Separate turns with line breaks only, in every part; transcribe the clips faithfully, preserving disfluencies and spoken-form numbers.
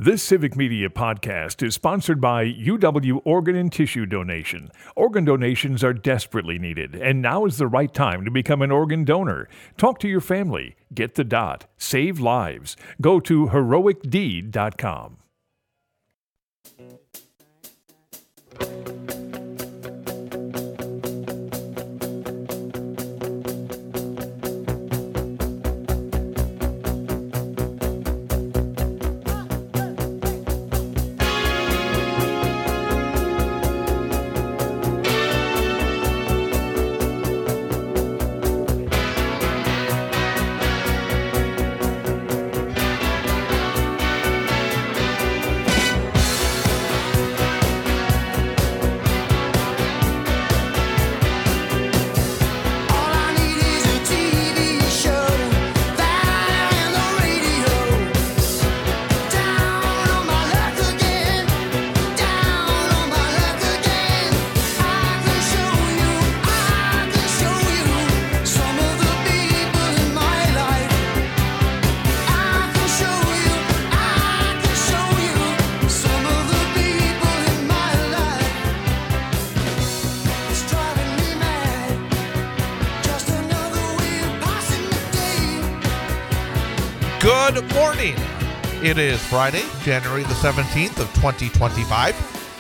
This Civic Media podcast is sponsored by U W Organ and Tissue Donation. Organ donations are desperately needed, and now is the right time to become an organ donor. Talk to your family. Get the dot. Save lives. Go to heroic deed dot com.
Good morning. It is Friday, January the seventeenth of twenty twenty-five.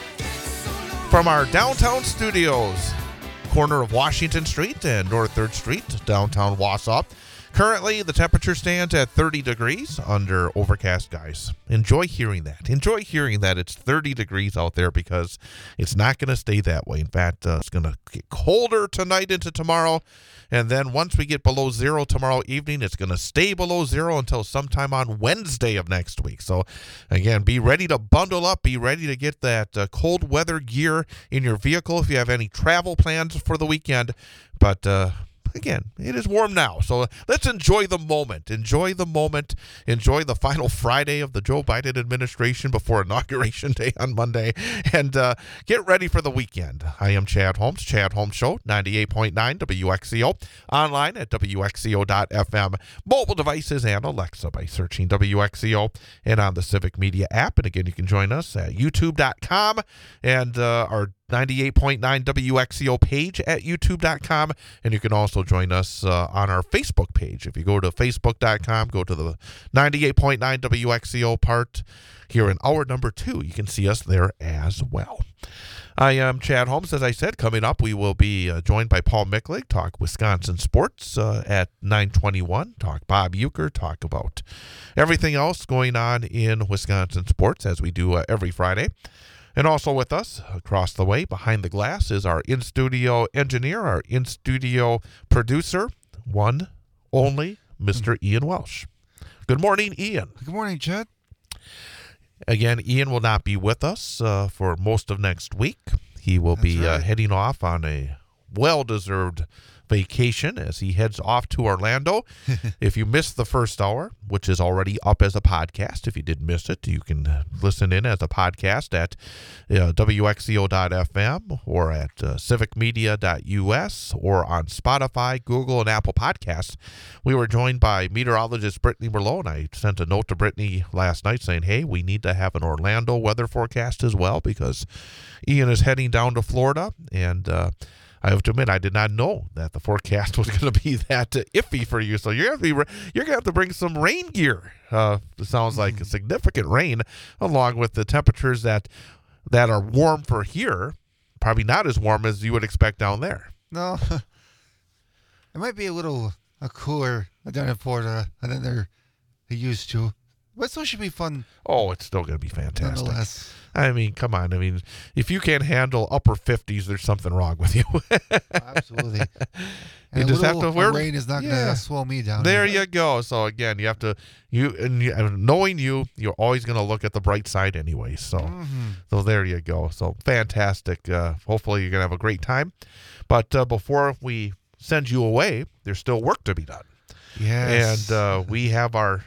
From our downtown studios, corner of Washington Street and North third Street, downtown Wausau. Currently, the temperature stands at thirty degrees under overcast skies. Enjoy hearing that. Enjoy hearing that it's thirty degrees out there because it's not going to stay that way. In fact, uh, it's going to get colder tonight into tomorrow. And then once we get below zero tomorrow evening, it's going to stay below zero until sometime on Wednesday of next week. So, again, be ready to bundle up. Be ready to get that uh, cold weather gear in your vehicle if you have any travel plans for the weekend. But, uh, again, it is warm now. So let's enjoy the moment. Enjoy the moment. Enjoy the final Friday of the Joe Biden administration before Inauguration Day on Monday. And uh, get ready for the weekend. I am Chad Holmes, Chad Holmes Show, ninety-eight point nine W X C O. Online at W X C O dot F M. Mobile devices and Alexa by searching W X C O. And on the Civic Media app. And again, you can join us at YouTube dot com and uh, our ninety-eight point nine W X C O page at YouTube dot com, and you can also join us uh, on our Facebook page. If you go to Facebook dot com, go to the ninety-eight point nine W X C O part here in hour number two. You can see us there as well. I am Chad Holmes. As I said, coming up, we will be uh, joined by Paul Micklig, talk Wisconsin sports uh, at nine twenty-one, talk Bob Uecker, talk about everything else going on in Wisconsin sports as we do uh, every Friday. And also with us, across the way, behind the glass, is our in-studio engineer, our in-studio producer, one, only, Mister Ian Welsh. Good morning, Ian.
Good morning, Chad.
Again, Ian will not be with us uh, for most of next week. He will That's be right. uh, heading off on a well-deserved vacation as he heads off to Orlando. If you missed the first hour, which is already up as a podcast, if you did miss it, you can listen in as a podcast at uh, W X C O dot F M or at uh, civic media dot U S or on Spotify, Google, and Apple Podcasts. We were joined by meteorologist Brittany Merlot, and I sent a note to Brittany last night saying, hey, we need to have an Orlando weather forecast as well because Ian is heading down to Florida, and uh, I have to admit, I did not know that the forecast was going to be that uh, iffy for you. So you're going to be you're going to have to bring some rain gear. Uh, it sounds like a significant rain, along with the temperatures that that are warm for here. Probably not as warm as you would expect down there.
No, it might be a little uh, cooler down in Florida than they're used to. But it still should be fun.
Oh, it's still going to be fantastic.
Nonetheless.
I mean, come on. I mean, if you can't handle upper fifties, there's something wrong with you.
Absolutely.
You
and
just have to wear.
Rain is not
yeah.
going to slow me down.
There
either.
you go. So again, you have to you and you, knowing you, you're always going to look at the bright side anyway. So,
mm-hmm.
so there you go. So fantastic. Uh, hopefully, you're going to have a great time. But uh, before we send you away, there's still work to be done.
Yes.
And uh, we have our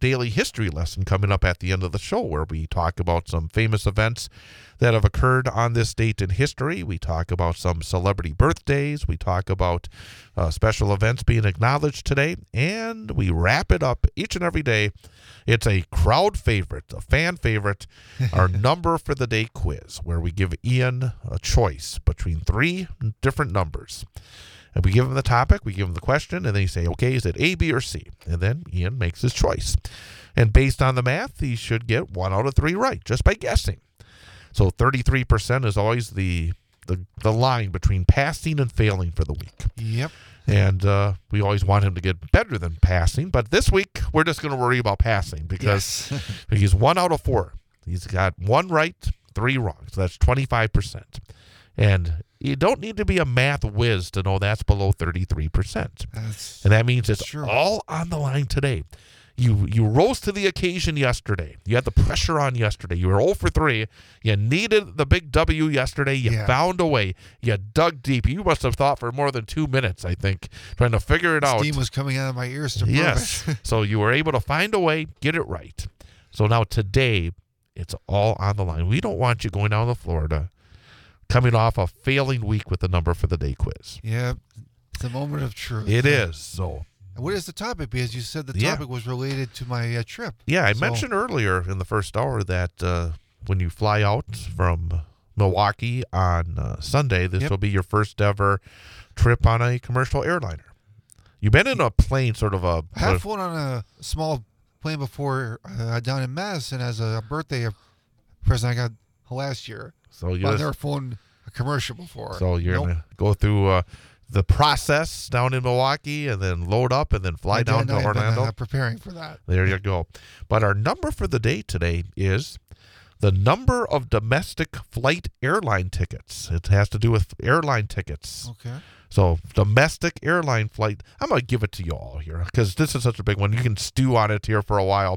daily history lesson coming up at the end of the show, where we talk about some famous events that have occurred on this date in history. We talk about some celebrity birthdays. We talk about uh, special events being acknowledged today. And we wrap it up each and every day. It's a crowd favorite, a fan favorite, our number for the day quiz, where we give Ian a choice between three different numbers. And we give him the topic, we give him the question, and then you say, okay, is it A, B, or C? And then Ian makes his choice. And based on the math, he should get one out of three right, just by guessing. So thirty-three percent is always the, the, the line between passing and failing for the week.
Yep.
And uh, we always want him to get better than passing. But this week, we're just going to worry about passing because
Yes.
he's one out of four. He's got one right, three wrong. So that's twenty-five percent. And you don't need to be a math whiz to know that's below thirty-three percent.
That's,
And that means it's
true.
all on the line today. You you rose to the occasion yesterday. You had the pressure on yesterday. You were zero for three. You needed the big W yesterday. You
Yeah.
found a way. You dug deep. You must have thought for more than two minutes, I think, trying to figure it out.
steam was coming out of my ears to prove
Yes.
it.
So you were able to find a way, get it right. So now today, it's all on the line. We don't want you going down to Florida, coming off a failing week with the number for the day quiz.
Yeah. It's the moment of truth.
It is. So,
And what is the topic? Because you said the
Yeah.
topic was related to my uh, trip.
yeah, I
So-
mentioned earlier in the first hour that uh, when you fly out from Milwaukee on uh, Sunday, this
Yep.
will be your first ever trip on a commercial airliner. You've been in a plane, sort of a...
I have flown on a small plane before uh, down in Madison as a birthday present I got last year.
so
But
you're
I've never flown a commercial before.
So you're
Nope.
going to go through uh, the process down in Milwaukee and then load up and then fly
I
down
did-
to
I've been,
Orlando.
uh, preparing for that.
There you go. But our number for the day today is the number of domestic flight airline tickets. It has to do with airline tickets.
Okay.
So domestic airline flight. I'm going to give it to you all here because this is such a big one. You can stew on it here for a while.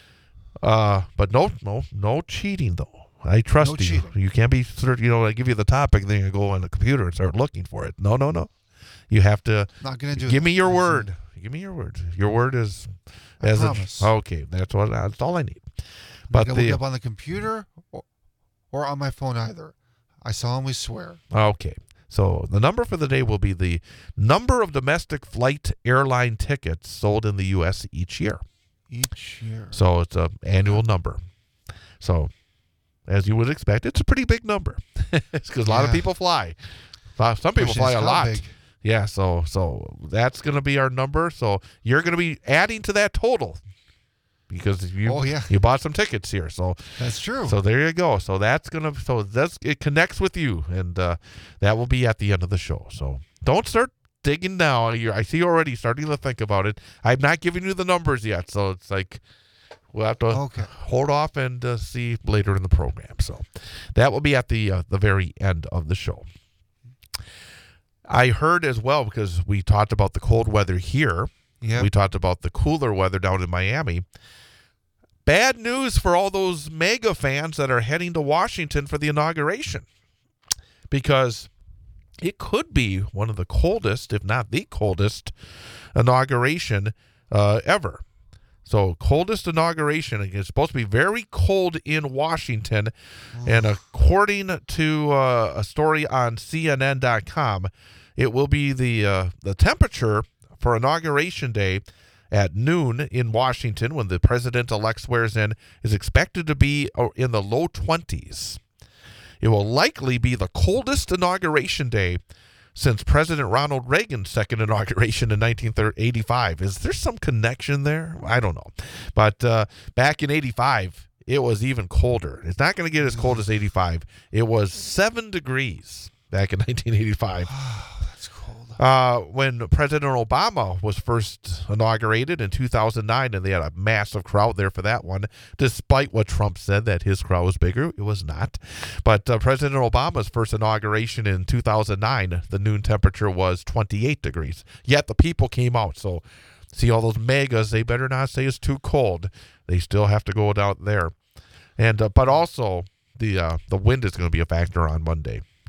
Uh, but no, no, no cheating though. I trust
No
you.
cheating.
You can't be sort you know, I give you the topic, then you go on the computer and start looking for it. No, no, no. You have to
Not going to do
give
that.
me your
Easy.
word. Give me your word. Your word is
I
as
promise.
a okay. That's what. That's all I need.
I'm
But
going to
the
look up on the computer or, or on my phone either. I solemnly swear.
okay. So the number for the day will be the number of domestic flight airline tickets sold in the U S each year.
Each year.
So it's an annual number. So, as you would expect, it's a pretty big number because a lot of
Yeah.
people fly. Uh, Some people
Question
fly
is
a
how
lot.
big?
Yeah, so so that's going to be our number. So you're going to be adding to that total because you
Oh, yeah.
you bought some tickets here. So
That's true.
so there you go. So that's gonna so that's it connects with you, and uh, that will be at the end of the show. So don't start digging now. You're, I see you already starting to think about it. I'm not giving you the numbers yet, so it's like we'll have to
Okay.
hold off and uh, see later in the program. So that will be at the uh, the very end of the show. I heard as well, because we talked about the cold weather here.
Yeah.
We talked about the cooler weather down in Miami. Bad news for all those mega fans that are heading to Washington for the inauguration, because it could be one of the coldest, if not the coldest, inauguration uh, ever. So coldest inauguration. It's supposed to be very cold in Washington. And according to uh, a story on C N N dot com, it will be the uh, the temperature for Inauguration Day at noon in Washington, when the president-elect swears in, is expected to be in the low twenties. It will likely be the coldest Inauguration Day since President Ronald Reagan's second inauguration in nineteen eighty-five. Is there some connection there? I don't know. But uh, back in eighty-five, it was even colder. It's not going to get as cold as eighty-five. It was seven degrees back in nineteen eighty-five.
That's cold.
Uh, when President Obama was first inaugurated in two thousand nine, and they had a massive crowd there for that one, despite what Trump said that his crowd was bigger. It was not. But uh, President Obama's first inauguration in two thousand nine, the noon temperature was twenty-eight degrees. Yet the people came out. So see all those megas, they better not say it's too cold. They still have to go down there. And uh, but also the uh, the wind is going to be a factor on Monday.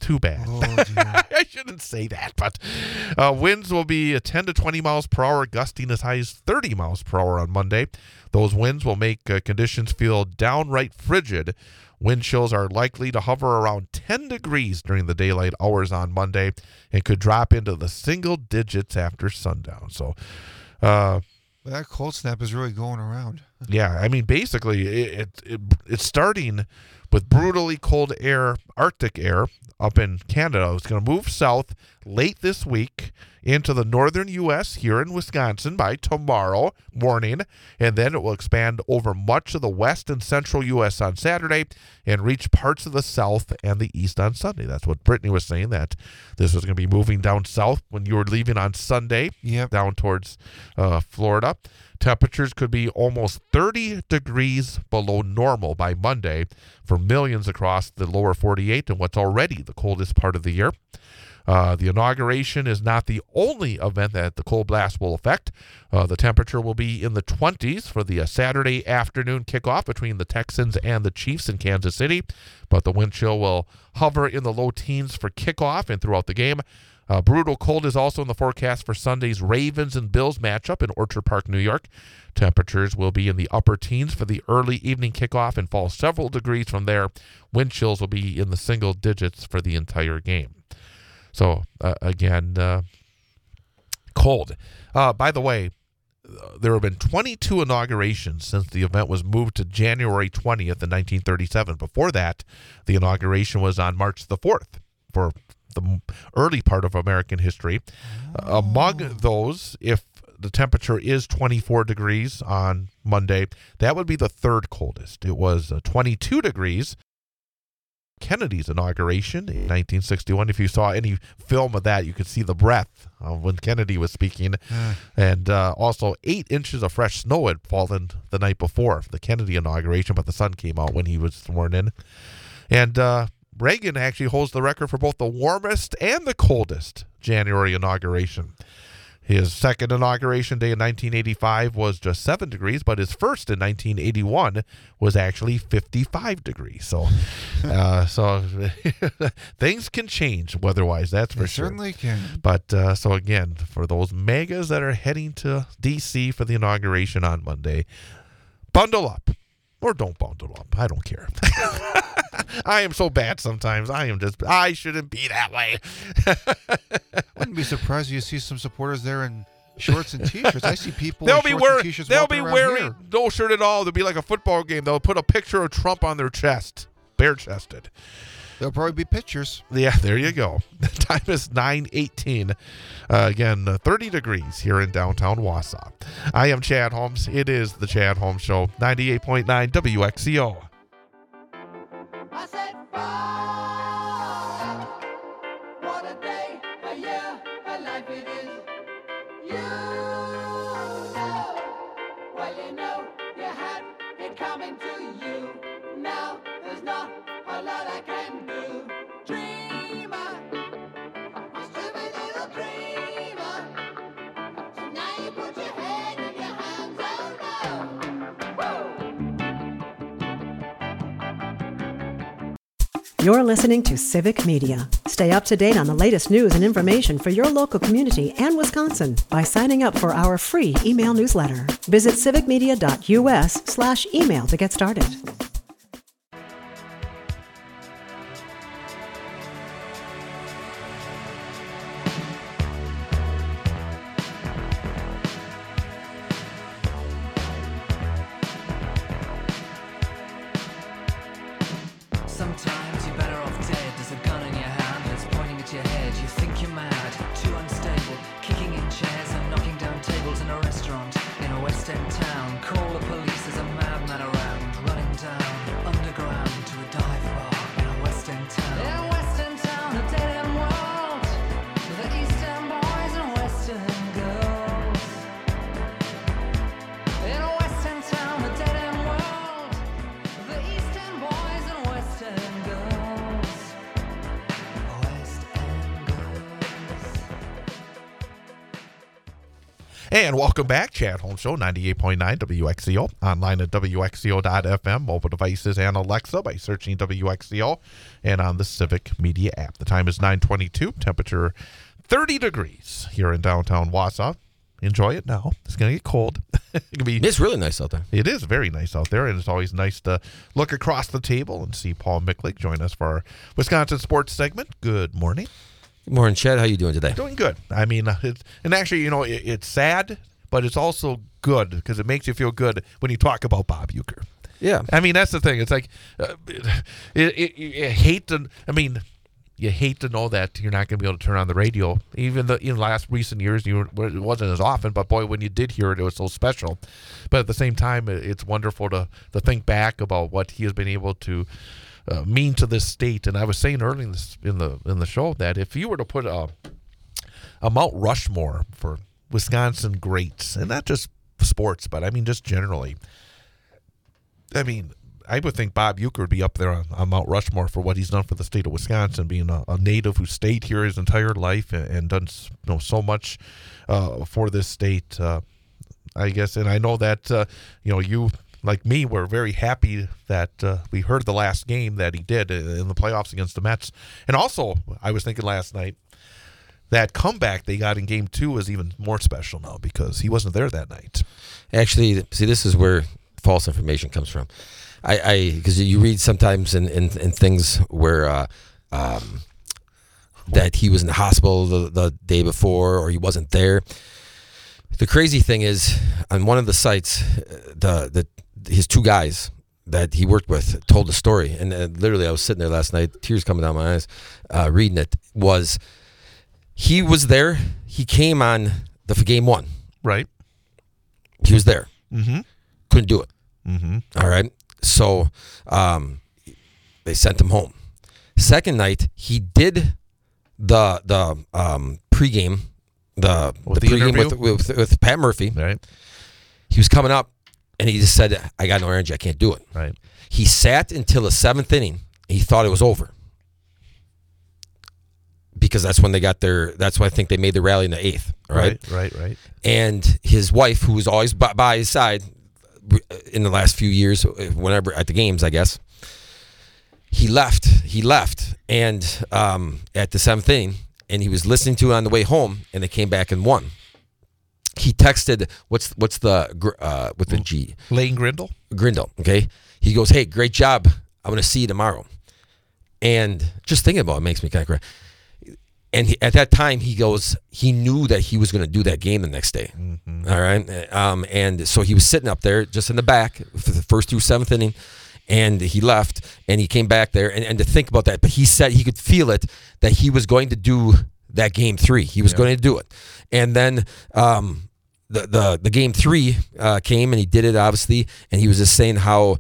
Too bad.
Oh, dear.
I shouldn't say that, but uh, winds will be ten to twenty miles per hour, gusting as high as thirty miles per hour on Monday. Those winds will make uh, conditions feel downright frigid. Wind chills are likely to hover around ten degrees during the daylight hours on Monday and could drop into the single digits after sundown. So, uh,
Well, that cold snap is really going around.
yeah, I mean, basically, it, it, it it's starting with brutally cold air, Arctic air, up in Canada. It's going to move south late this week into the northern U S here in Wisconsin by tomorrow morning, and then it will expand over much of the west and central U S on Saturday and reach parts of the south and the east on Sunday. That's what Brittany was saying, that this was going to be moving down south when you were leaving on Sunday,
Yep.
down towards uh, Florida. Temperatures could be almost thirty degrees below normal by Monday for millions across the lower forty-eight and what's already the coldest part of the year. Uh, the inauguration is not the only event that the cold blast will affect. Uh, the temperature will be in the twenties for the uh, Saturday afternoon kickoff between the Texans and the Chiefs in Kansas City, but the wind chill will hover in the low teens for kickoff and throughout the game. Uh, brutal cold is also in the forecast for Sunday's Ravens and Bills matchup in Orchard Park, New York. Temperatures will be in the upper teens for the early evening kickoff and fall several degrees from there. Wind chills will be in the single digits for the entire game. So, uh, again, uh, cold. Uh, by the way, uh, there have been twenty-two inaugurations since the event was moved to January twentieth in nineteen thirty-seven. Before that, the inauguration was on March the fourth for the early part of American history. Oh. Uh, among those, if the temperature is twenty-four degrees on Monday, that would be the third coldest. It was uh, twenty-two degrees. Kennedy's inauguration in nineteen sixty-one. If you saw any film of that, you could see the breath of when Kennedy was speaking. Uh. And uh, also eight inches of fresh snow had fallen the night before the Kennedy inauguration, but the sun came out when he was sworn in. And uh, Reagan actually holds the record for both the warmest and the coldest January inauguration. His second inauguration day in nineteen eighty-five was just seven degrees, but his first in nineteen eighty-one was actually fifty-five degrees. So, uh, so things can change weather-wise, that's for
they
sure.
Certainly can.
But uh, so again, for those megas that are heading to D C for the inauguration on Monday, bundle up. Or don't bundle up. I don't care. I am so bad sometimes. I am just, I shouldn't be that way.
Wouldn't be surprised if you see some supporters there in shorts and T-shirts. I see people
they'll
in
be
shorts
wearing,
and T-shirts
They'll
walking
be
around
wearing
here.
no shirt at all. They'll be like a football game. They'll put a picture of Trump on their chest. Bare-chested.
There'll probably be pictures.
Yeah, there you go. The time is nine eighteen. Uh, again, uh, thirty degrees here in downtown Wausau. I am Chad Holmes. It is the Chad Holmes Show, ninety-eight point nine W X C O.
I said, wow, what a day, a year, a life it is. You know, well, you know, you had it coming to you. Now there's not a lot I can do. Dreamer, you stupid little dreamer. So now you put your head in your hands, oh no. Whoa.
You're listening to Civic Media. Stay up to date on the latest news and information for your local community and Wisconsin by signing up for our free email newsletter. Visit civicmedia.us slash email to get started.
Sometimes you're better off dead. There's a gun in your hand that's pointing at your head. You think you're mad, too unstable, kicking in chairs and knocking down tables in a restaurant in a West End town. Call the police, there's a madman around, running down underground to a dive bar in a West End town. In a West End town, a dead end world, the East End boys and West End girls. In a West End town, a dead end world, the East End boys and West End girls. West End girls.
And welcome back, Chad Holmes Show, ninety-eight point nine W X C O, online at W X C O dot F M, mobile devices and Alexa by searching W X C O, and on the Civic Media app. The time is nine twenty-two, temperature thirty degrees here in downtown Wausau. Enjoy it now. It's going to get cold. It can be,
It's really nice out there.
it is very nice out there, and it's always nice to look across the table and see Paul Micklick join us for our Wisconsin Sports segment. Good morning.
Good morning, Chad. How you doing today?
Doing good. I mean, uh, it's, and actually, you know, it, it's sad, but it's also good because it makes you feel good when you talk about Bob Uecker.
Yeah.
I mean, that's the thing. It's like, uh, it, it, it, you hate to, I mean, you hate to know that you're not going to be able to turn on the radio. Even the in the last recent years, you were, it wasn't as often, but boy, when you did hear it, it was so special. But at the same time, it, it's wonderful to, to think back about what he has been able to uh, mean to this state. And I was saying earlier in, this, in the in the show that if you were to put a, a Mount Rushmore for Wisconsin greats, and not just sports, but I mean just generally, I mean, I would think Bob Uecker would be up there on, on Mount Rushmore for what he's done for the state of Wisconsin, being a, a native who stayed here his entire life and, and done you know so much uh, for this state. Uh, I guess, and I know that uh, you know you like me were very happy that uh, we heard the last game that he did in the playoffs against the Mets, and also I was thinking last night that comeback they got in Game Two is even more special now because he wasn't there that night.
Actually, see, this is where false information comes from. I, because you read sometimes in, in, in things where uh, um, that he was in the hospital the, the day before or he wasn't there. The crazy thing is, on one of the sites, the the his two guys that he worked with told the story, and uh, literally I was sitting there last night, tears coming down my eyes, uh, reading it. Was he was there? He came on the for game one,
Right.
He was there.
Mm-hmm.
Couldn't do it.
Mm-hmm.
All right. So um, they sent him home. Second night, he did the the um, pregame, the,
With
the
the
pregame
interview?
with, with with Pat Murphy.
Right.
He was coming up, and he just said, "I got no energy. I can't do it."
Right.
He sat until the seventh inning. He thought it was over because that's when they got their. That's why I think they made the rally in the eighth. All right.
Right. Right. Right.
And his wife, who was always by, by his side in the last few years, whenever at the games, I guess, he left. He left, and um, at the seventh inning, and he was listening to it on the way home, and they came back and won. He texted, "What's what's the uh, with the G?
Lane Grindle.
Grindle." Okay, he goes, "Hey, great job. I'm going to see you tomorrow." And just thinking about it makes me kind of cry. And he, at that time, he goes, he knew that he was going to do that game the next day. Mm-hmm. All right. Um, and so he was sitting up there just in the back for the first through seventh inning. And he left and he came back there. And, and to think about that, but he said he could feel it that he was going to do that game three. He was yeah. going to do it. And then um, the, the, the game three uh, came and he did it, obviously. And he was just saying how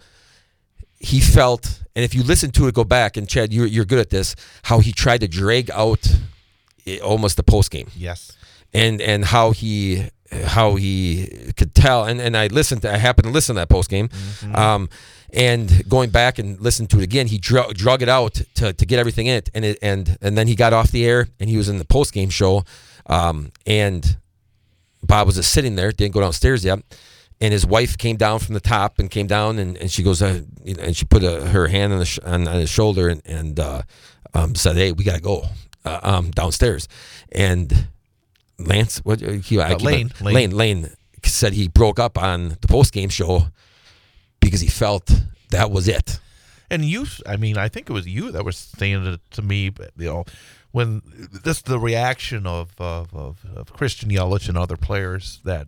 he felt. And if you listen to it, go back. And Chad, you're, you're good at this, how he tried to drag out almost the post game,
yes,
and and how he how he could tell, and, and I listened to I happened to listen to that post game, mm-hmm. um, and going back and listening to it again, he drug drug it out to, to get everything in it, and it, and and then he got off the air and he was in the post game show, um, and Bob was just sitting there, didn't go downstairs yet, and his wife came down from the top and came down and, and she goes uh, you know, and she put a, her hand on the sh- on, on his shoulder and and uh, um, said, "Hey, we gotta go." Uh, um, downstairs, and Lance, what he, I
uh, Lane,
Lane, Lane, Lane said he broke up on the post game show because he felt that was it.
And you, I mean, I think it was you that was saying it to me, you know, when this the reaction of of, of, of Christian Yelich and other players that.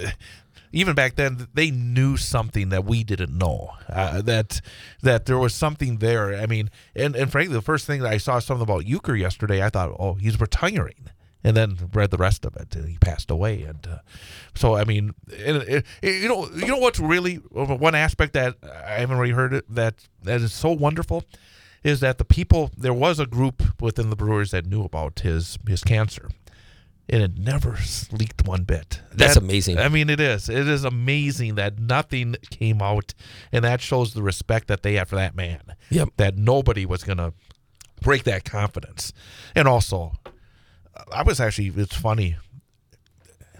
Even back then, they knew something that we didn't know. Uh, that that there was something there. I mean, and, and frankly, the first thing that I saw something about Uecker yesterday, I thought, oh, he's retiring, and then read the rest of it. He passed away, and uh, so I mean, it, it, it, you know, you know what's really one aspect that I haven't really heard it, that that is so wonderful, is that the people there was a group within the Brewers that knew about his his cancer. And it never leaked one bit.
That's
that,
amazing.
I mean, it is. It is amazing that nothing came out, and that shows the respect that they had for that man.
Yep.
That nobody was going to break that confidence. And also, I was actually, it's funny,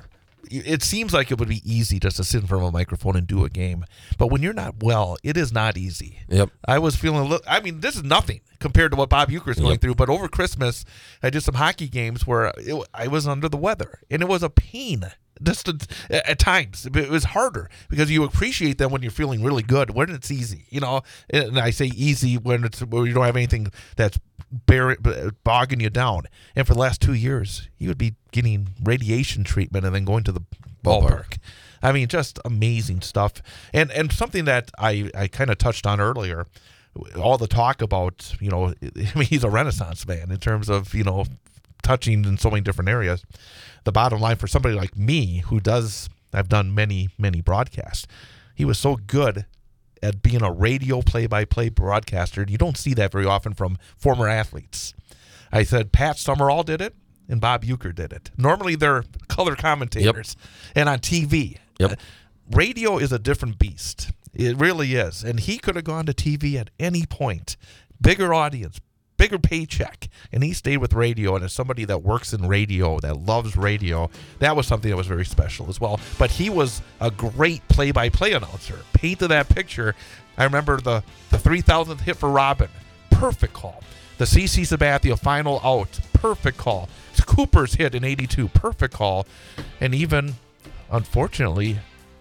it seems like it would be easy just to sit in front of a microphone and do a game. But when you're not well, it is not easy.
Yep.
I was feeling a little, I mean, this is nothing compared to what Bob Euchre's going
Yep.
through. But over Christmas, I did some hockey games where it, I was under the weather, and it was a pain. Just to, at times, it was harder because you appreciate them when you're feeling really good. When it's easy, you know, and I say easy when it's where you don't have anything that's bear, bogging you down. And for the last two years, you would be getting radiation treatment and then going to the ballpark.
Ballpark.
I mean, just amazing stuff. And and something that I, I kind of touched on earlier, all the talk about, you know, I mean, he's a Renaissance man in terms of, you know, touching in so many different areas. The bottom line for somebody like me who does, I've done many, many broadcasts, he was so good at being a radio play-by-play broadcaster. You don't see that very often from former athletes. I said Pat Summerall did it and Bob Uecker did it. Normally they're color commentators and on T V.
Yep.
Uh, radio is a different beast. It really is. And he could have gone to T V at any point. Bigger audience, bigger paycheck, and he stayed with radio. And as somebody that works in radio, that loves radio, that was something that was very special as well. But he was a great play-by-play announcer. Painted that picture. I remember the, the three thousandth hit for Robin. Perfect call. The C C Sabathia final out. Perfect call. Cooper's hit in eighty-two. Perfect call. And even, unfortunately,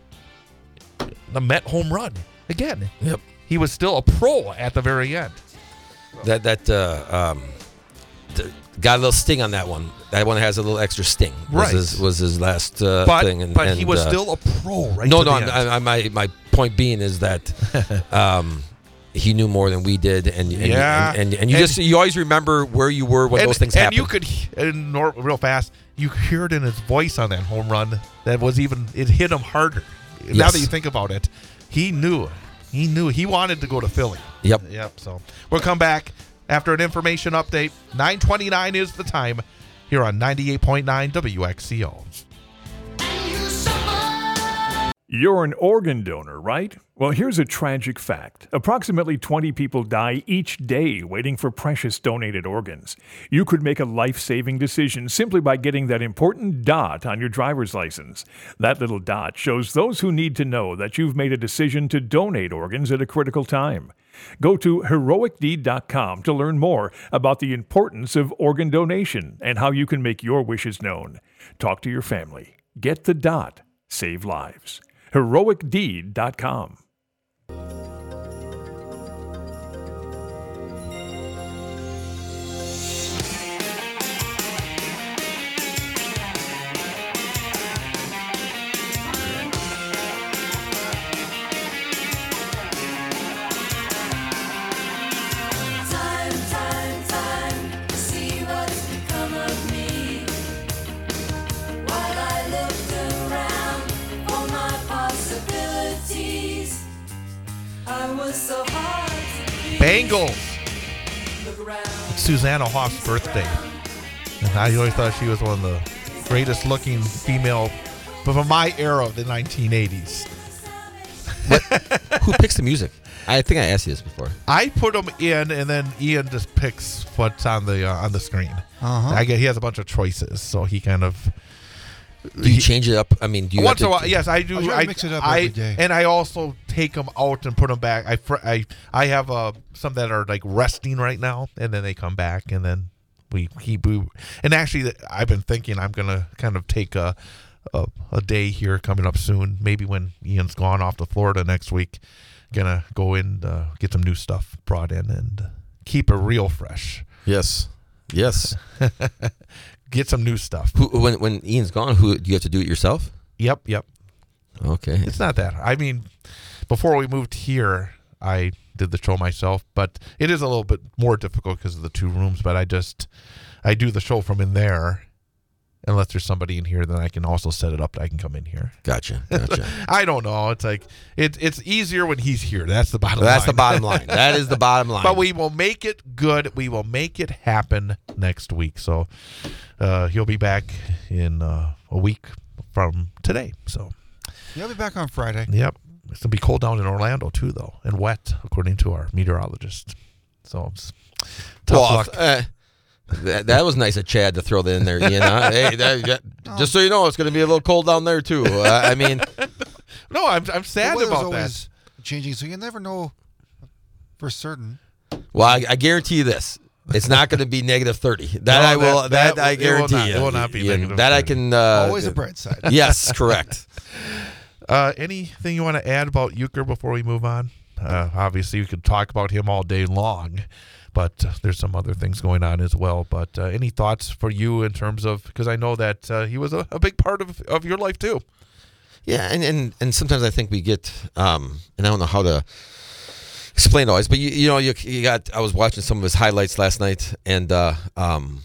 the Met home run. Again,
Yep.
he was still a pro at the very end.
That that uh, um, th- got a little sting on that one. That one has a little extra sting. Was
Right.
His, was his last uh,
But,
thing. And,
but
and,
he was
uh,
still a pro right
No,
to
no.
the
I'm,
end.
I, my my point being is that um, he knew more than we did, and and
Yeah.
and, and, and you
And-
just you always remember where you were when
and,
those things
and
happened.
you could, and nor, real fast, you hear it in his voice on that home run. That was even, it hit him harder. Now
Yes.
that you think about it, he knew. He knew. He wanted to go to Philly.
Yep.
Yep. So we'll come back after an information update. nine twenty-nine is the time here on ninety-eight point nine W X C O.
You're an organ donor, right? Well, here's a tragic fact. Approximately twenty people die each day waiting for precious donated organs. You could make a life-saving decision simply by getting that important dot on your driver's license. That little dot shows those who need to know that you've made a decision to donate organs at a critical time. Go to heroic deed dot com to learn more about the importance of organ donation and how you can make your wishes known. Talk to your family. Get the dot. Save lives. heroic deed dot com.
Time, time, time to see what's become of me. While I looked around for my possibilities, I was so hard to please.
Bengals.
Look around.
It's Susanna Hoff's birthday. And I always thought she was one of the greatest looking female, but from my era of the nineteen eighties.
Who picks the music? I think I asked you this before.
I put them in, and then Ian just picks what's on the uh, on the screen.
Uh-huh.
I get he has a bunch of choices, so he kind of.
Do you change it up? I mean, do you
Once
have
in a
to,
while, yes, I do.
I try to
I
mix it up
I,
every day.
and I also take them out and put them back. I fr- I I have uh, some that are like resting right now, and then they come back, and then we keep. We, and actually, I've been thinking I'm gonna kind of take a, a a day here coming up soon. Maybe when Ian's gone off to Florida next week, gonna go in uh, get some new stuff brought in and keep it real fresh.
Yes. Yes.
Get some new stuff.
Who, when when Ian's gone, who do you have to do it yourself?
Yep, yep.
Okay.
It's not that. I mean, before we moved here, I did the show myself, but it is a little bit more difficult because of the two rooms. But I just, I do the show from in there. Unless there's somebody in here, then I can also set it up that I can come in here.
Gotcha. Gotcha.
I don't know. It's like it, it's easier when he's here. That's the bottom
That's
line.
the bottom line. That is the bottom line.
But we will make it good. We will make it happen next week. So uh, he'll be back in uh, a week from today. So.
Yeah, I'll be back on Friday.
Yep. It's going to be cold down in Orlando, too, though, and wet, according to our meteorologist. So it's tough
well,
luck.
uh, That, that was nice of Chad to throw that in there. You know, hey, that, that- just so you know, it's going to be a little cold down there too. Uh, I mean,
No, I'm I'm
The
sad
weather's
about
always changing, so you never know for certain.
well, I, I guarantee you this: it's not going to be negative thirty. That
No,
I will.
that-
That,
that
I
will- it will
guarantee
not-
you.
it will not be
You know,
negative
that I
thirty.
can. Uh,
Always a bright side.
Yes, correct.
that. Uh, anything you want to add about Euchre before we move on? Uh, obviously, we could talk about him all day long, but uh, there's some other things going on as well. But uh, any thoughts for you in terms of, because I know that uh, he was a, a big part of, of your life too.
Yeah, and, and, and sometimes I think we get, um, and I don't know how to explain it always, but you, you know, you, you got. I was watching some of his highlights last night, and uh, um,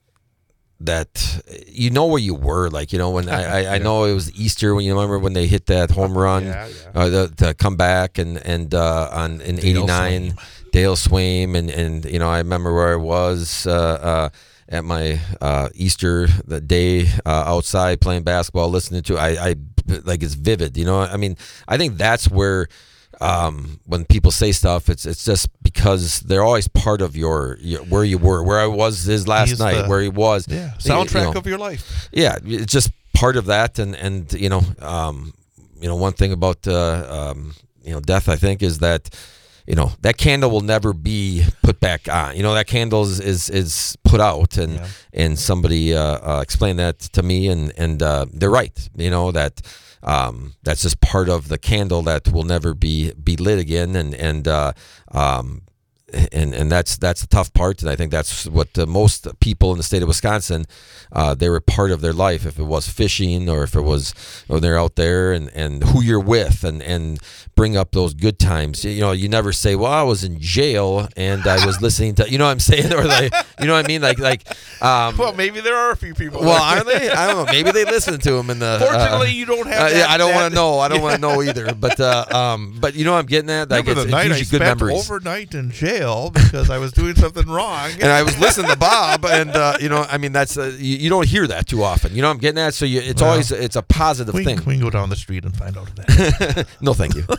that you know where you were, like you know when I, I, I know it was Easter when you remember when they hit that home run,
Yeah, yeah.
Uh, the, the comeback, and and uh, on in
Dale
eighty-nine, Dale Swaim, and and you know I remember where I was. Uh, uh, At my uh, Easter the day uh, outside playing basketball, listening to I, I like it's vivid, you know. I mean, I think that's where um, when people say stuff, it's it's just because they're always part of your, your where you were, where I was his last
He's
night,
the-
where he was.
Yeah,
You-
soundtrack
you know,
of your life.
yeah, it's just part of that, and and you know, um, you know, one thing about uh, um, you know death, I think, is that. You know, that candle will never be put back on. You know, that candle is is, is put out, and
Yeah.
and somebody uh, uh, explained that to me, and and uh, they're right. You know that um, that's just part of the candle that will never be be lit again, and and uh, um, and and that's that's the tough part, and I think that's what the most people in the state of Wisconsin, uh, they were part of their life. If it was fishing, or if it was when they're out there, and, and who you're with, and, and bring up those good times. You know, you never say, "Well, I was in jail and I was listening to," you know what I'm saying, or like, you know what I mean, like like. Um,
Well, maybe there are a few people.
well,
that-
are they? I don't know. Maybe they listen to him in the.
Fortunately,
uh,
you don't have.
uh,
that,
yeah, I don't
that-
want to know. I don't want to know either. But uh, um, but you know what I'm getting at. Like
Remember
it's,
the
it's
night I
usually good
spent
memories.
overnight in jail because I was doing something wrong.
And I was listening to Bob, and uh, you know, I mean, that's uh, you, you don't hear that too often. You know, what I'm getting at. So you, it's
Well,
always it's a positive
we,
thing.
we can go down the street and find out that.
No, thank you.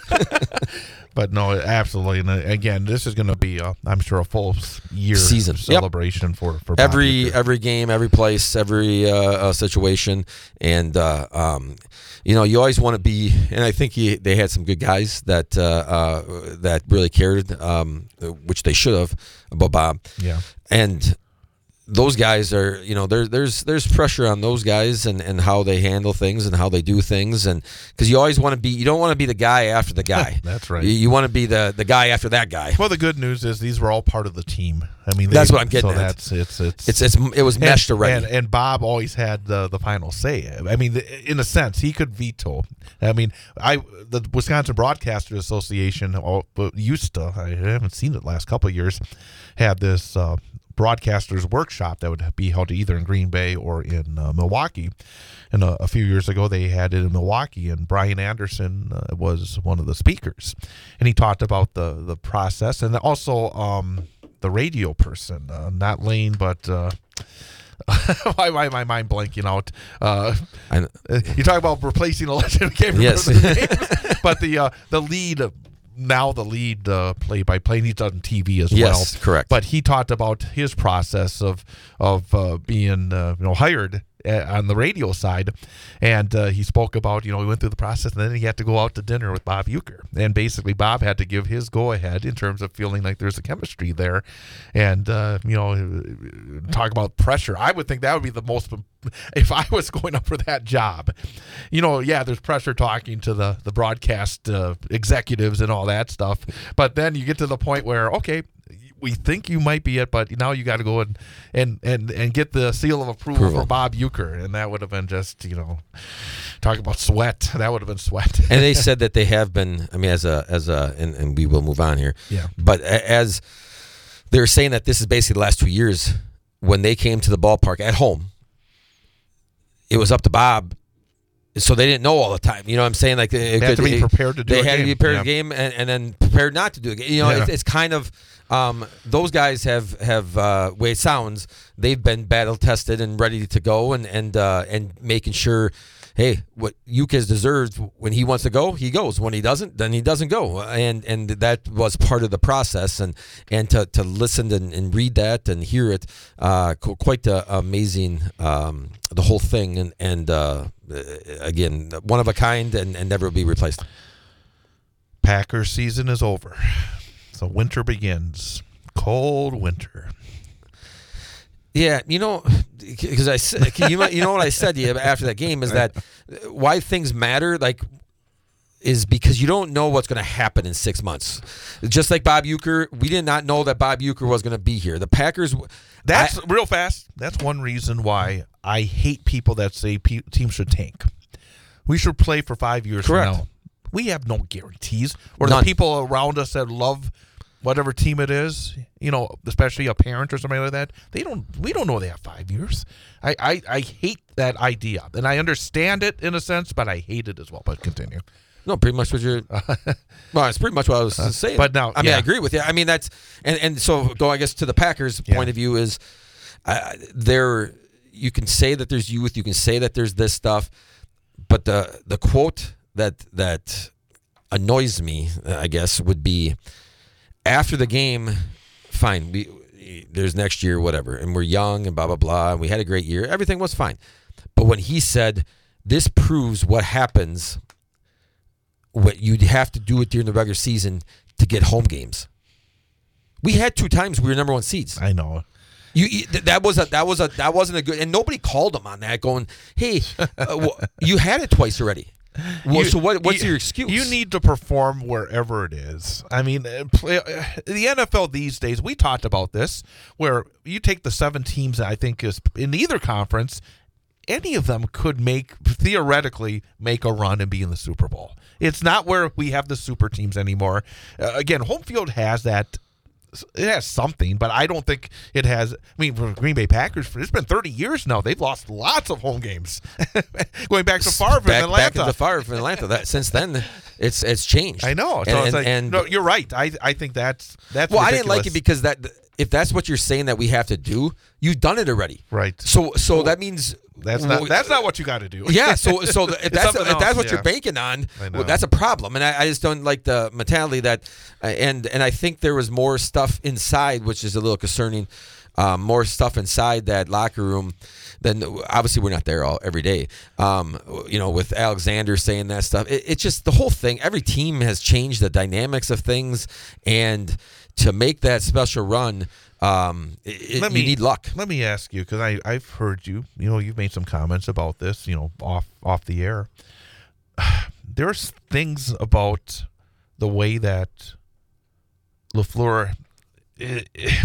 But no, absolutely. And uh, again, this is going to be, uh, I'm sure, a full s- year
Season. Yep.
celebration for for Bob
every
Euchre.
every game, every place, every uh, uh, situation, and uh, um, you know, you always want to be. And I think he, they had some good guys that uh, uh, that really cared, um, which they should have about Bob.
Yeah.
And those guys are, you know, there, there's there's pressure on those guys, and, and how they handle things and how they do things, and because you always want to be, you don't want to be the guy after the guy.
That's right.
You, you want to be the, the guy after that guy.
Well, the good news is these were all part of the team. I mean,
That's
they-
what I'm getting
so
at.
That's it's it's
It's it's it was meshed
and,
already.
And, and Bob always had the the final say. I mean, the- in a sense, he could veto. I mean, I the Wisconsin Broadcasters Association oh, but used to. I haven't seen it last couple of years. Had this uh, broadcasters workshop that would be held either in Green Bay or in uh, Milwaukee. And a, a few years ago, they had it in Milwaukee, and Brian Anderson uh, was one of the speakers, and he talked about the the process, and also um, the radio person, uh, not Lane, but. Uh, why, why am I mind blanking out? Uh,
I,
you talk about replacing a legend. I can't remember
Yes.
the names. But the uh, the lead, uh, now the lead uh, play by play, he's done T V as
Yes,
well.
correct.
But he talked about his process of of uh, being uh, you know hired uh, on the radio side, and uh, he spoke about you know he went through the process, and then he had to go out to dinner with Bob Euchre, and basically Bob had to give his go ahead in terms of feeling like there's a chemistry there, and uh, you know talk about pressure. I would think that would be the most, if I was going up for that job, you know, yeah, there's pressure talking to the the broadcast uh, executives and all that stuff, but then you get to the point where okay, we think you might be it, but now you got to go and, and and and get the seal of approval,
Approval.
for Bob Euchre, and that would have been just you know, talk about sweat. That would have been sweat.
and they said that they have been. I mean, as a as a, and, and we will move on here.
Yeah.
But a- as they're saying that this is basically the last two years when they came to the ballpark at home, it was up to Bob. So they didn't know all the time. You know what I'm saying? Like it
They had to be prepared to do
They
a
had
game.
to be prepared
Yeah.
to the game, and, and then prepared not to do it. You know,
Yeah.
it's, it's kind of um, those guys have have uh, way it sounds. They've been battle tested and ready to go, and and uh, and making sure. hey, what Uke has deserved when he wants to go, he goes. When he doesn't, then he doesn't go. And and that was part of the process. And and to, to listen and, and read that and hear it, uh, qu- quite uh, amazing, um, the whole thing. And, and uh, again, one of a kind and, and never be replaced.
Packers season is over. So winter begins. Cold winter.
Yeah, you know, because I said, you, you know what I said to you after that game is that why things matter, like, is because you don't know what's going to happen in six months. Just like Bob Uecker, we did not know that Bob Uecker was going to be here. The Packers.
That's
I,
real fast. That's one reason why I hate people that say pe- teams should tank. We should play for five years
Correct.
from now. We have no guarantees. Or
None.
the people around us that love whatever team it is, you know, especially a parent or somebody like that, they don't. We don't know they have five years. I, I, I hate that idea, and I understand it in a sense, but I hate it as well. But continue.
No, pretty much what you're. Well, it's pretty much what I was saying.
But now,
I mean,
yeah.
I agree with you. I mean, that's and and so go. I guess to the Packers'
Yeah.
point of view is, uh, there you can say that there's youth, you can say that there's this stuff, but the the quote that that annoys me, I guess, would be after the game. Fine, we there's next year, whatever, and we're young and blah blah blah, and we had a great year. Everything was fine, but when he said, "This proves what happens." What you'd have to do it during the regular season to get home games. We had two times we were number one seeds.
I know.
You, you th- that was a that was a that wasn't a good, and nobody called him on that. Going, hey, uh, wh- you had it twice already. Well,
You-
so what? What's
you-
your excuse?
You need to perform wherever it is. I mean, uh, play, uh, the N F L these days. We talked about this, where you take the seven teams that I think is in either conference. Any of them could make theoretically make a run and be in the Super Bowl. It's not where we have the super teams anymore. Uh, again, home field has that. It has something, but I don't think it has. I mean, for Green Bay Packers, it's been thirty years now. They've lost lots of home games, going back to Favre
back,
in Atlanta.
back into Favre in Atlanta. That since then, it's it's changed.
I know. So
And-
it's
and-
like,
and-
no, you're right. I I think that's that's.
well, I didn't like
ridiculous.
it because that if that's what you're saying that we have to do, you've done it already.
Right.
So so that means
That's not that's not what you got to do.
Yeah, so so the, if
It's
that's
something
if that's
else,
what
yeah.
you're banking on,
I know.
well, that's a problem. And I, I just don't like the mentality that, uh, and and I think there was more stuff inside, which is a little concerning. Um, more stuff inside that locker room than obviously we're not there all every day. Um, you know, with Alexander saying that stuff, it, it's just the whole thing. Every team has changed the dynamics of things, and to make that special run. Um, it,
Let
you
me-
need luck.
Let me ask you, because I I've heard you. You know, you've made some comments about this. You know, off off the air. There's things about the way that LaFleur eh, eh,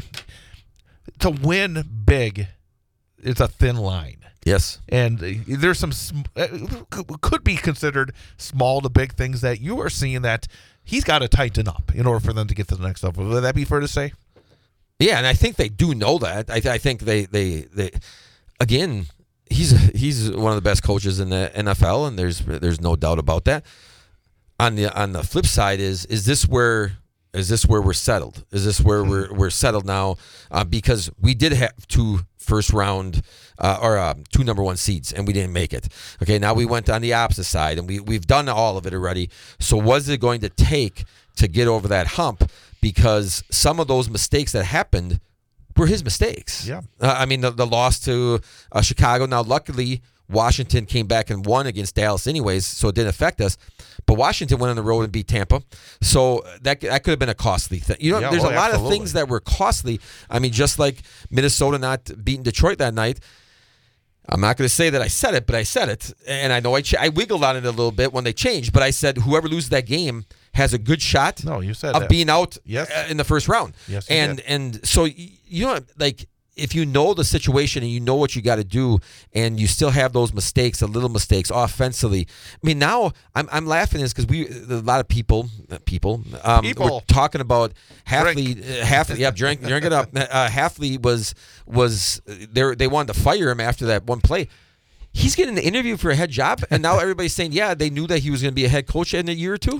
to win big, it's a thin line.
Yes.
And uh, there's some sm- uh, could be considered small to big things that you are seeing that he's got to tighten up in order for them to get to the next level. Would that be fair to say?
Yeah, and I think they do know that. I, th- I think they, they, they, again, he's he's one of the best coaches in the N F L, and there's there's no doubt about that. On the on the flip side is is this where is this where we're settled? Is this where we're we're settled now? Uh, because we did have two first round uh, or uh, two number one seeds, and we didn't make it. Okay, now we went on the opposite side, and we we've done all of it already. So what's it going to take to get over that hump? Because some of those mistakes that happened were his mistakes.
Yeah.
Uh, I mean, the, the loss to uh, Chicago. Now, luckily, Washington came back and won against Dallas anyways, so it didn't affect us. But Washington went on the road and beat Tampa. So that that could have been a costly thing. You know,
Yeah,
there's
oh,
a lot
absolutely.
of things that were costly. I mean, just like Minnesota not beating Detroit that night. I'm not going to say that I said it, but I said it. And I know I, ch- I wiggled on it a little bit when they changed, but I said whoever loses that game has a good shot
No, you said
of
that.
being out
Yes.
uh, in the first round.
Yes, you
and
did.
and so y- you know, like if you know the situation and you know what you got to do, and you still have those mistakes, the little mistakes offensively. I mean, now I'm I'm laughing is because we a lot of people uh, people um,
People.
were talking about Halfley. Uh, Halfley, yeah, drink drink it up. Uh, Halfley was was they they wanted to fire him after that one play. He's getting an interview for a head job, and now everybody's saying, yeah, they knew that he was going to be a head coach in a year or two.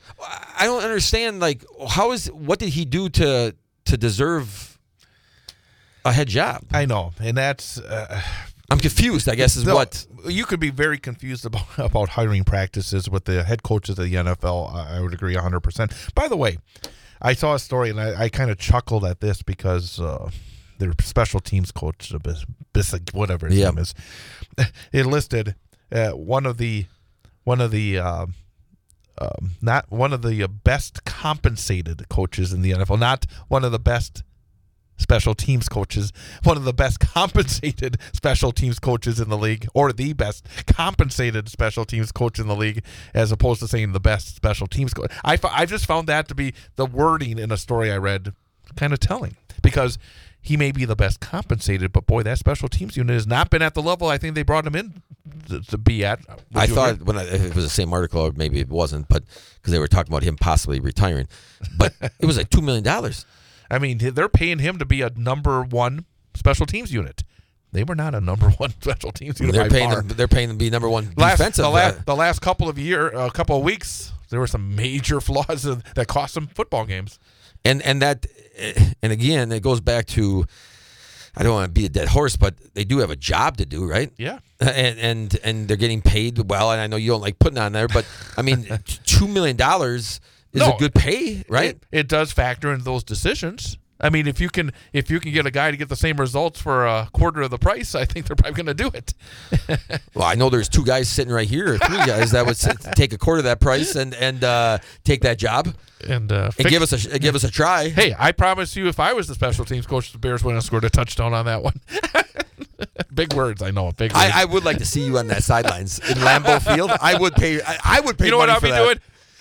I don't understand. Like, how is what did he do to to deserve a head job?
I know, and that's. Uh,
I'm confused, I guess, is
No,
what.
you could be very confused about, about hiring practices with the head coaches of the N F L. I I would agree one hundred percent. By the way, I saw a story, and I, I kind of chuckled at this because uh, their special teams coach, uh, Bis- Bis- whatever his
Yeah.
name is, it listed uh, one of the one of the uh, um, not one of the best compensated coaches in the N F L, not one of the best special teams coaches, one of the best compensated special teams coaches in the league, or the best compensated special teams coach in the league, as opposed to saying the best special teams coach. I, I just found that to be the wording in a story I read kind of telling, because he may be the best compensated, but boy, that special teams unit has not been at the level I think they brought him in to, to be at. Would
I
you
thought
agree?
when I, if it was the same article, or maybe it wasn't, but because they were talking about him possibly retiring, but it was like two million dollars.
I mean, they're paying him to be a number one special teams unit. They were not a number one special teams unit.
They're
by
paying
far.
them. They're paying them to be number one
Last,
defensive.
the,
uh,
last, the last couple of year, a couple of weeks, there were some major flaws that cost them football games.
and and that, and again, it goes back to. I don't want to be a dead horse, but they do have a job to do, right?
Yeah.
And and and they're getting paid well. And I know you don't like putting on there, but I mean, two million dollars is
No,
a good pay, right?
It, it does factor into those decisions. I mean, if you can if you can get a guy to get the same results for a quarter of the price, I think they're probably going to do it.
Well, I know there's two guys sitting right here, or three guys that would sit, take a quarter of that price and and uh, take that job
And, uh,
and
fix-
give us a give us a try.
Hey, I promise you, if I was the special teams coach, the Bears wouldn't have scored a touchdown on that one. Big words, I know. Big words.
I, I would like to see you on that sidelines in Lambeau Field. I would pay. I, I would pay.
you know what
money
I'll
for
be
that.
doing?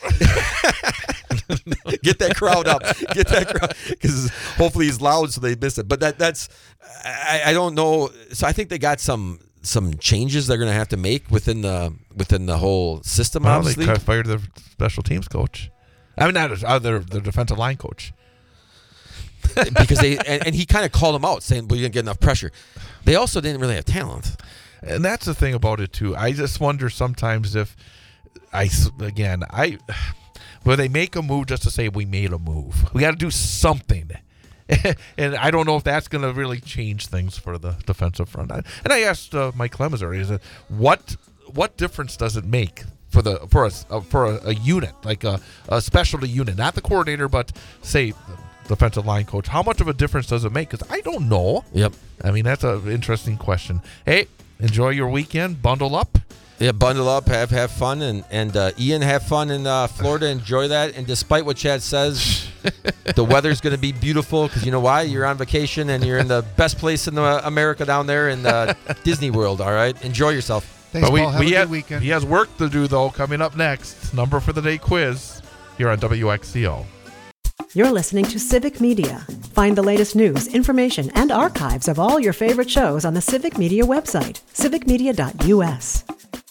Get that crowd up. Get that crowd, because hopefully he's loud so they miss it. But that that's I, I don't know. So I think they got some some changes they're going to have to make within the within the whole system.
Well,
obviously,
they fired their special teams coach. I mean, not uh, their their defensive line coach.
because they and, and he kind of called them out, saying, "Well, you didn't get enough pressure." They also didn't really have talent.
And that's the thing about it too. I just wonder sometimes if I s- again I will they make a move just to say we made a move. We got to do something. And I don't know if that's going to really change things for the defensive front. I, and I asked uh, Mike Clemens already, is it, what what difference does it make for the for a uh, for a, a unit, like a, a specialty unit, not the coordinator, but say the defensive line coach? How much of a difference does it make? Because I don't know.
Yep.
I mean, that's an interesting question. Hey, enjoy your weekend. Bundle up.
Yeah, bundle up, have have fun, and and uh, Ian, have fun in uh, Florida. Enjoy that. And despite what Chad says, the weather's going to be beautiful, because you know why? You're on vacation and you're in the best place in the, America down there in uh, Disney World. All right, enjoy yourself.
Thanks,
But we,
Paul. Have
we
a good
have-
weekend.
He has work to do, though, coming up next. Number for the day quiz here on W X C O.
You're listening to Civic Media. Find the latest news, information, and archives of all your favorite shows on the Civic Media website, civic media dot U S.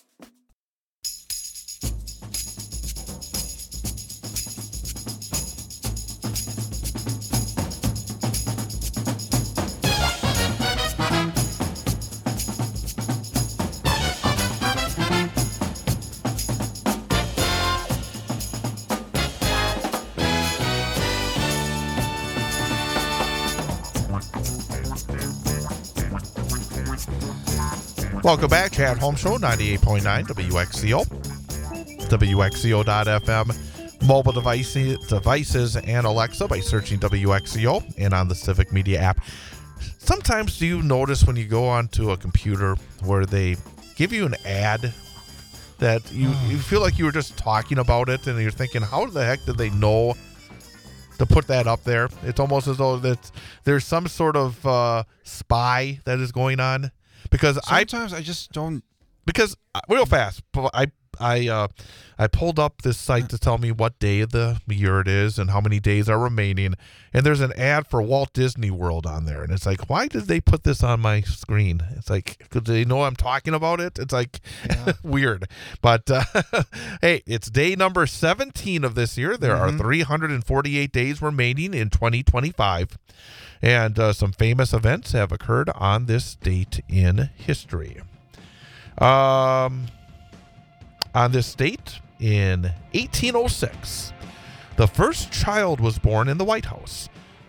Welcome back, Chad Home Show, ninety-eight point nine W X C O, W X C O dot F M, mobile devices, devices, and Alexa by searching W X C O and on the Civic Media app. Sometimes do you notice when you go onto a computer where they give you an ad that you, you feel like you were just talking about it and you're thinking, how the heck did they know to put that up there? It's almost as though that there's some sort of uh, spy that is going on. Because I
Sometimes I just don't.
because uh, real fast, pu- I I uh, I pulled up this site to tell me what day of the year it is and how many days are remaining, and there's an ad for Walt Disney World on there, and it's like, why did they put this on my screen? It's like, because they know I'm talking about it. It's like weird, but uh, hey, it's day number seventeen of this year. There are three hundred forty-eight days remaining in twenty twenty-five. And uh, some famous events have occurred on this date in history. Um, on this date in eighteen oh six, the first child was born in the White House.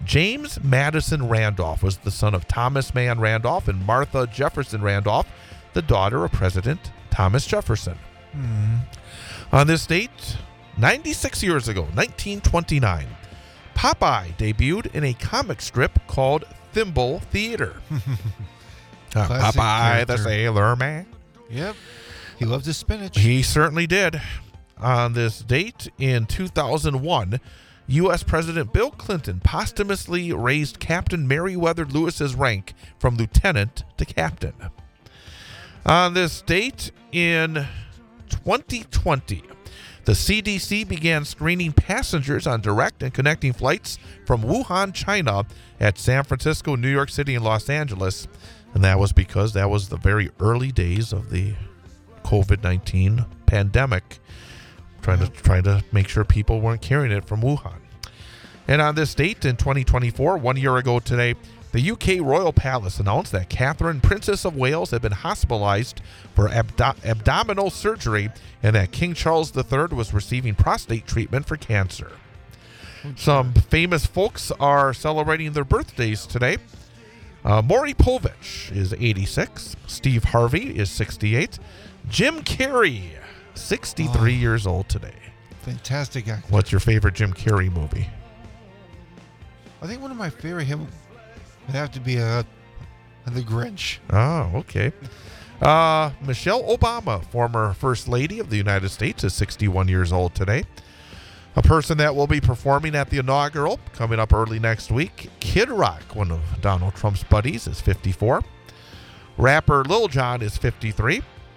James Madison Randolph was the son of Thomas Mann Randolph and Martha Jefferson Randolph, the daughter of President Thomas Jefferson. On this date, ninety-six years ago, nineteen twenty-nine, Popeye debuted in a comic strip called Thimble Theater. Uh,
Classic
Popeye the
character.
Sailor Man.
Yep. He loves his spinach.
He certainly did. On this date in two thousand one, U S President Bill Clinton posthumously raised Captain Meriwether Lewis's rank from lieutenant to captain. On this date in twenty twenty, the C D C began screening passengers on direct and connecting flights from Wuhan, China, at San Francisco, New York City, and Los Angeles. And that was because that was the very early days of the COVID nineteen pandemic, trying to trying to make sure people weren't carrying it from Wuhan. And on this date in twenty twenty-four, one year ago today, the U K Royal Palace announced that Catherine, Princess of Wales, had been hospitalized for abdo- abdominal surgery and that King Charles the Third was receiving prostate treatment for cancer. Some famous folks are celebrating their birthdays today. Uh, Maury Povich is eighty-six. Steve Harvey is sixty-eight. Jim Carrey, sixty-three
Oh.
years old today.
Fantastic actor.
What's your favorite Jim Carrey movie?
I think one of my favorite him would have to be uh, The Grinch.
Oh, okay. Uh, Michelle Obama, former First Lady of the United States, is sixty-one years old today. A person that will be performing at the inaugural coming up early next week, Kid Rock, one of Donald Trump's buddies, is fifty-four. Rapper Lil Jon is fifty-three.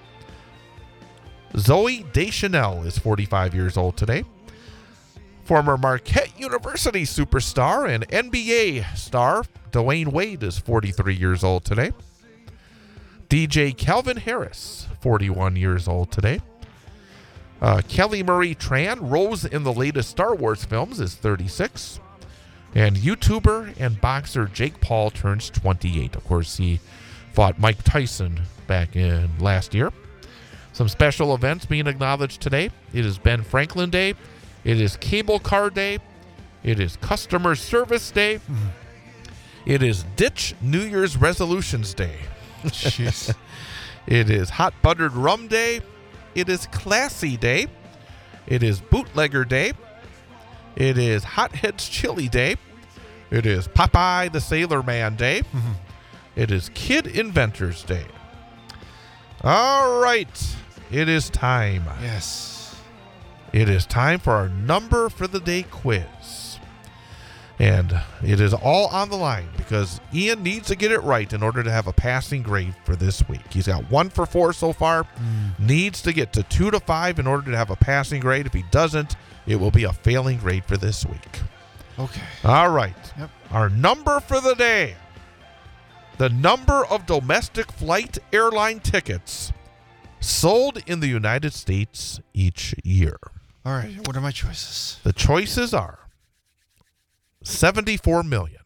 Zoe Deschanel is forty-five years old today. Former Marquette University superstar and N B A star Dwayne Wade is forty-three years old today. D J Calvin Harris, forty-one years old today. Uh, Kelly Marie Tran, Rose in the latest Star Wars films, is thirty-six. And YouTuber and boxer Jake Paul turns twenty-eight. Of course, he fought Mike Tyson back in last year. Some special events being acknowledged today. It is Ben Franklin Day. It is Cable Car Day. It is Customer Service Day. It is Ditch New Year's Resolutions Day.
Jeez.
It is Hot Buttered Rum Day. It is Classy Day. It is Bootlegger Day. It is Hotheads Chili Day. It is Popeye the Sailor Man Day. It is Kid Inventors Day. All right. It is time.
Yes.
It is time for our number for the day quiz. And it is all on the line because Ian needs to get it right in order to have a passing grade for this week. He's got one for four so far. Needs to get to two to five in order to have a passing grade. If he doesn't, it will be a failing grade for this week.
Okay.
All right.
Yep.
Our number for the day. The number of domestic flight airline tickets sold in the United States each year.
All right. What are my choices?
The choices are seventy-four million,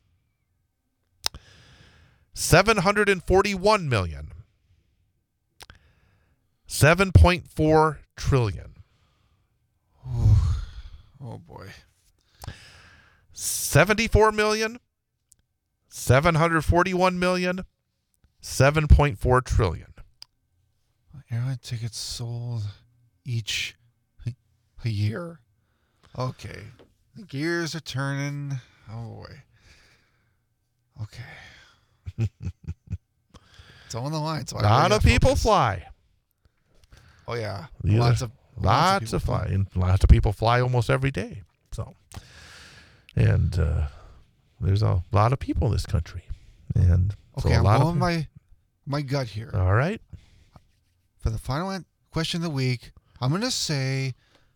seven hundred forty-one million, seven point four trillion,
Oh boy.
seventy-four million, seven hundred forty-one million, seven point four trillion.
Airline tickets sold each a- a year. Okay. The gears are turning. Oh boy. Okay. It's on the line. So I
A lot
really
of
gotta
people
focus.
fly.
Oh yeah.
Yeah.
Lots of
Lots of
people
fly. And lots of people fly almost every day. So, and uh, there's a lot of people in this country. And so
Okay,
a
I'm
lot
going
of,
my my gut here.
all right.
For the final an- question of the week, I'm going to say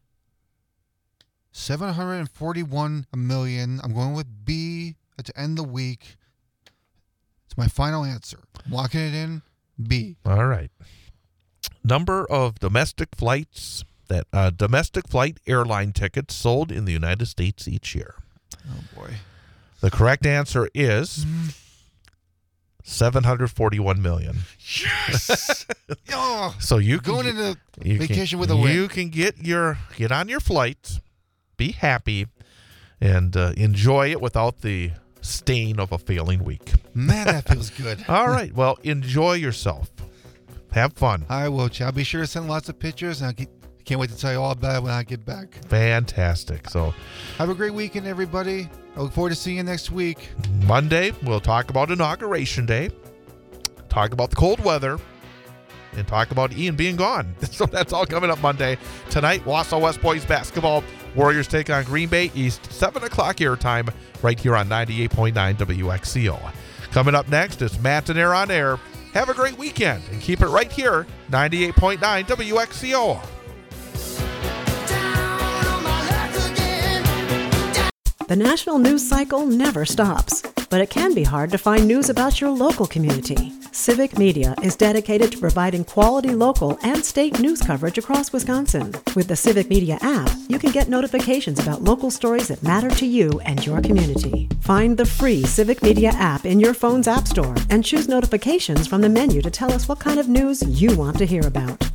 seven hundred forty-one million. I'm going with B to end the week. It's my final answer. I'm locking it in. B.
All right. Number of domestic flights that uh, domestic flight airline tickets sold in the United States each year.
Oh boy.
The correct answer is seven hundred forty-one million.
Yes. oh,
So you can
going
get-
into
you
vacation
can,
with a win.
You can get your get on your flight, be happy, and uh, enjoy it without the stain of a failing week.
Man, that feels good.
All right. Well, enjoy yourself. Have fun.
I will, Ch- I'll be sure to send lots of pictures, and I get, can't wait to tell you all about it when I get back.
Fantastic. So
Have a great weekend, everybody. I look forward to seeing you next week.
Monday, we'll talk about Inauguration Day, talk about the cold weather, and talk about Ian being gone. So that's all coming up Monday. Tonight, Wausau West Boys basketball. Warriors take on Green Bay East, seven o'clock airtime, right here on ninety-eight point nine W X C O. Coming up next is Matt and Air on Air. Have a great weekend and keep it right here, ninety-eight point nine W X C O.
The national news cycle never stops, but it can be hard to find news about your local community. Civic Media is dedicated to providing quality local and state news coverage across Wisconsin. With the Civic Media app, you can get notifications about local stories that matter to you and your community. Find the free Civic Media app in your phone's app store and choose notifications from the menu to tell us what kind of news you want to hear about.